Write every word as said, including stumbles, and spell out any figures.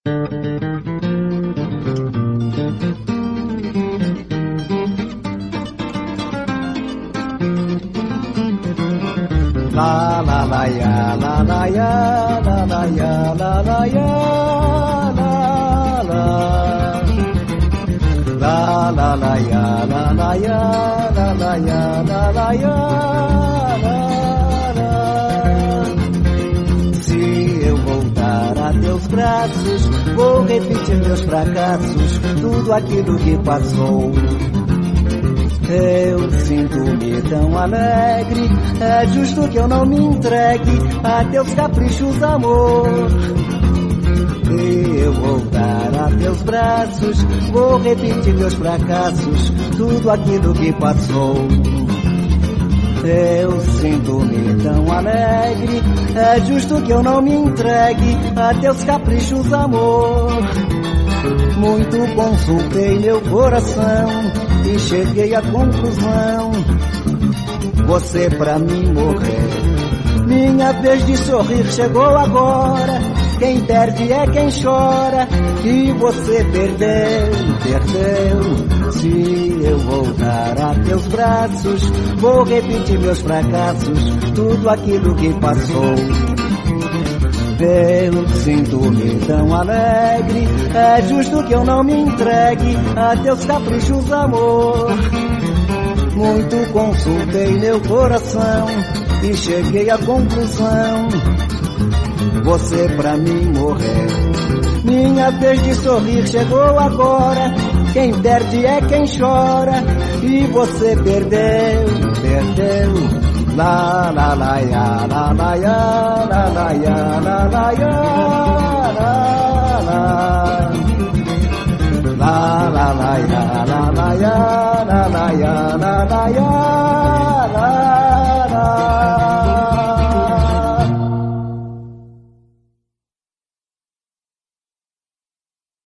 La la la ya, la la ya, la la ya, la la ya, la la. La la la ya, la la ya, la la ya, la la ya, la la. Se eu voltar a teus braços, vou repetir meus fracassos, tudo aquilo que passou. Eu sinto-me tão alegre, é justo que eu não me entregue a teus caprichos, amor. Se eu voltar a teus braços, vou repetir meus fracassos, tudo aquilo que passou. Eu sinto-me tão alegre, é justo que eu não me entregue a teus caprichos, amor. Muito consultei meu coração e cheguei à conclusão: você pra mim morreu. Minha vez de sorrir chegou agora. Quem perde é quem chora. E você perdeu, perdeu. Se eu voltar a teus braços, vou repetir meus fracassos, tudo aquilo que passou. Eu sinto-me tão alegre, é justo que eu não me entregue a teus caprichos, amor. Muito consultei meu coração e cheguei à conclusão: você pra mim morreu. Minha vez de sorrir chegou agora. Quem perde é quem chora. E você perdeu, perdeu. La la la ya, la la ya, la la ya, la la ya, la la. La la la ya, la la ya, la la ya, la la ya.